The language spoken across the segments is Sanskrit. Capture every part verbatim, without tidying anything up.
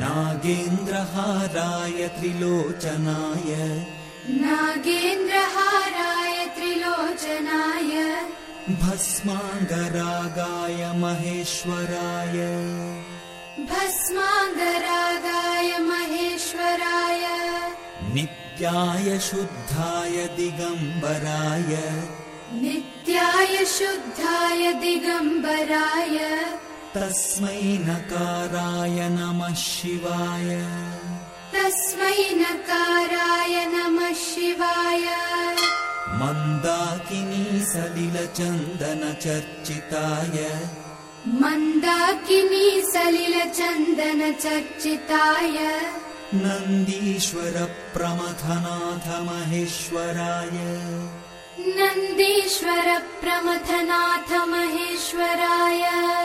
नागेन्द्रहाराय त्रिलोचनाय नागेन्द्रहाराय त्रिलोचनाय भस्माङ्गरागाय महेश्वराय भस्माङ्गरागाय महेश्वराय नित्याय शुद्धाय दिगम्बराय नित्याय शुद्धाय दिगम्बराय तस्मै नकाराय नमः शिवाय तस्मै नकाराय नमः शिवाय मन्दाकिनी सलिलचन्दन चर्चिताय मन्दाकिनी सलिलचन्दन चर्चिताय नन्दीश्वर प्रमथनाथ महेश्वराय नन्दीश्वर प्रमथनाथ महेश्वराय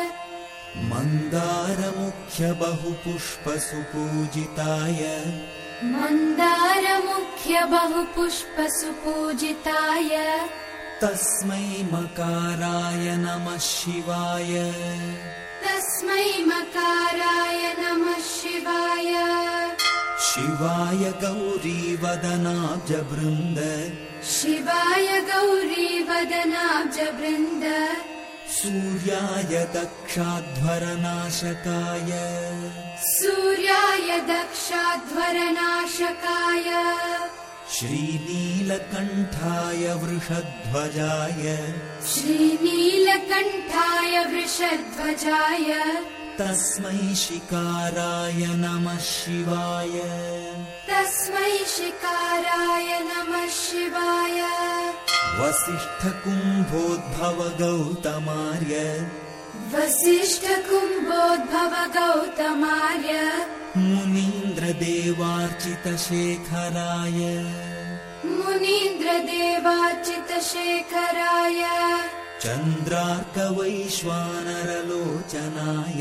मन्दारमुख्य बहुपुष्पसुपूजिताय मन्दारमुख्य बहुपुष्पसुपूजिताय तस्मै मकाराय नमः शिवाय तस्मै मकाराय नमः शिवाय शिवाय गौरीवदनाब्जवृन्द शिवाय गौरीवदनाब्जवृन्द सूर्याय दक्षाध्वरनाशकाय सूर्याय दक्षाध्वरनाशकाय श्रीनीलकण्ठाय वृषध्वजाय श्रीनीलकण्ठाय वृषध्वजाय तस्मै शिकाराय नमः शिवाय तस्मै शिकाराय नमः शिवाय वसिष्ठकुम्भोद्भव गौतमार्य वसिष्ठकुम्भोद्भव गौतमार्य मुनीन्द्रदेवार्चितशेखराय मुनीन्द्रदेवार्चितशेखराय चन्द्रार्कवैश्वानरलोचनाय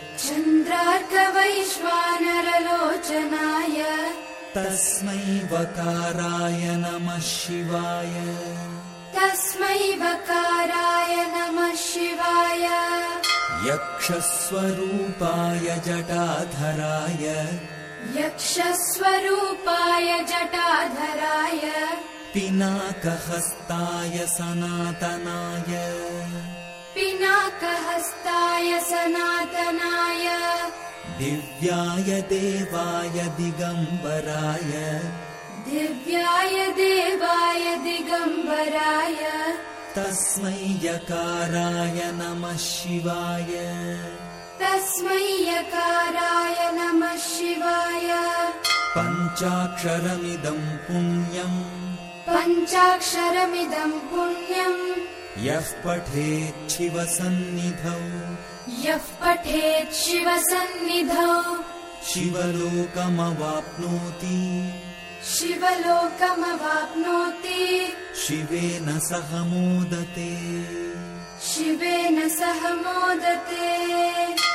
चन्द्रार्कवैश्वानरलोचनाय तस्मै वकाराय नमः शिवाय तस्मै वकाराय नमः शिवाय यक्षस्वरूपाय जटाधराय यक्षस्वरूपाय जटाधराय पिनाकहस्ताय सनातनाय पिनाकहस्ताय सनातनाय दिव्याय देवाय दिगम्बराय दिव्याय देवाय दिगम्बराय तस्मै यकाराय नमः शिवाय तस्मै यकाराय नमः शिवाय पञ्चाक्षरमिदं पुण्यम् पञ्चाक्षरमिदं पुण्यम् यः पठेत् शिवसन्निधौ यः पठेत् शिवसन्निधौ शिवलोकमवाप्नोति शिवलोकमवाप्नोति शिवेन सह मोदते शिवेन सह मोदते।